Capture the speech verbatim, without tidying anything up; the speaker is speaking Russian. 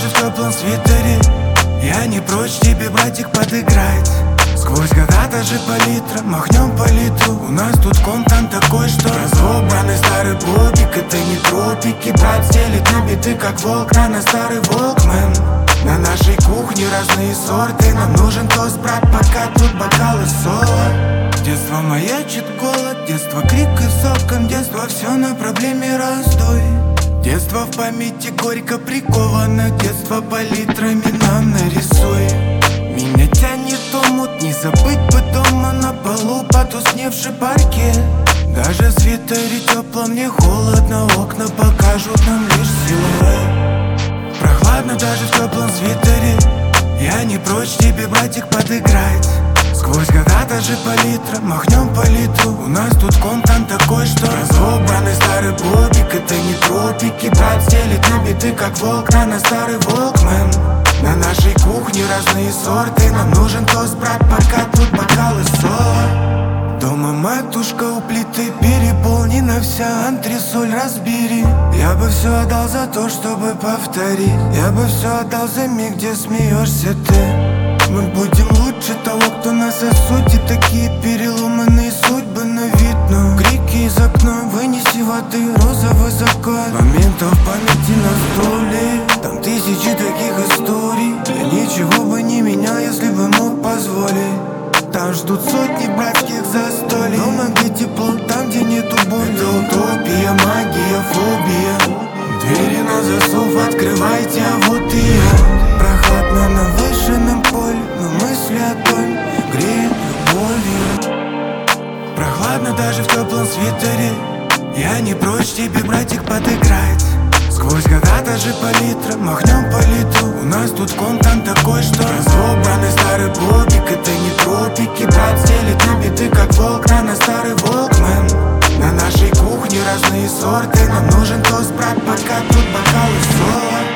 даже в теплом свитере. Я не прочь тебе, братик, подыграть. Сквозь года даже палитра, махнем по литру. У нас тут контент такой, что разобранный старый бобик. Это не тропики, брат стелит на биты, как волк, рано старый волкмен. На нашей кухне разные сорты, нам нужен тост, брат, пока тут бокалы соло. Детство маячит голод, детство крик из окон, детство все на проблеме раздой. Детство в памяти горько приковано, детство палитрами нам нарисуй. Меня тянет омут, не забыть бы дома на полу потусневший паркет. Даже в свитере тепло, мне холодно, окна покажут нам лишь силуэт. Прохладно даже в теплом свитере. Я не прочь тебе, братик, подыграть. Сквозь года даже палитра, махнем по литру. У нас тут контент такой, что разобранный старый бобик. Это не тропики, брат стелит на биты, как волк, рано старый волкмен. На нашей кухне разные сорты, нам нужен тост, брат, пока тут бокалы соло. Дома матушка у плиты переполнена вся, антресоль разбери. Я бы все отдал за то, чтобы повторить. Я бы все отдал за миг, где смеешься ты. Мы будем лучше того, кто нас осудит. Такие переломанные судьбы на вид, но крики из окна, вынеси воды, розовый закат. Моментов памяти на столе, там тысячи таких историй. Я ничего бы не менял, если бы мог позволить. Там ждут сотни братских застолий. Дома, где тепло, там, где нету боли. Это утопия, магия, фобия. Двери на засов открывайте, а вот и я. Прохладно на вышенном поле, но мысли о том греют любовью. Прохладно даже в теплом свитере. Я не прочь тебе, братик, подыграть. Сквозь года даже палитра, махнем по литру. У нас тут контент такой, что разобранный старый бобик. Это не тропики, брат стелит на биты, как волк, рано старый волкмен. На нашей кухне разные сорты, нам нужен тост, брат, пока тут бокалы соло.